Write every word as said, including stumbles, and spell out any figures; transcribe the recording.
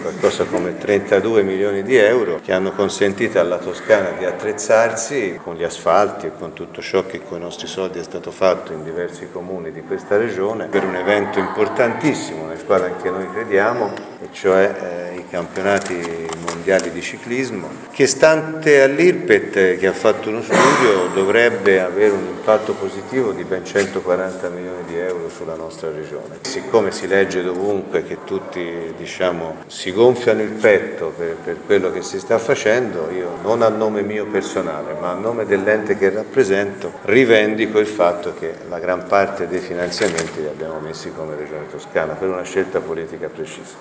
qualcosa come trentadue milioni di euro che hanno consentito alla Toscana di attrezzarsi con gli asfalti e con tutto ciò che con i nostri soldi è stato fatto in diversi comuni di questa regione per un evento importantissimo nel quale anche noi crediamo, e cioè eh, i campionati mondiali di ciclismo, che stante all'Irpet che ha fatto uno studio dovrebbe avere un impatto positivo di ben centoquaranta milioni di euro sulla nostra regione. Siccome si legge dovunque che tutti diciamo si gonfiano il petto per, per quello che si sta facendo, io non a nome mio personale ma a nome dell'ente che rappresento rivendico il fatto che la gran parte dei finanziamenti li abbiamo messi come Regione Toscana per una scelta politica precisa.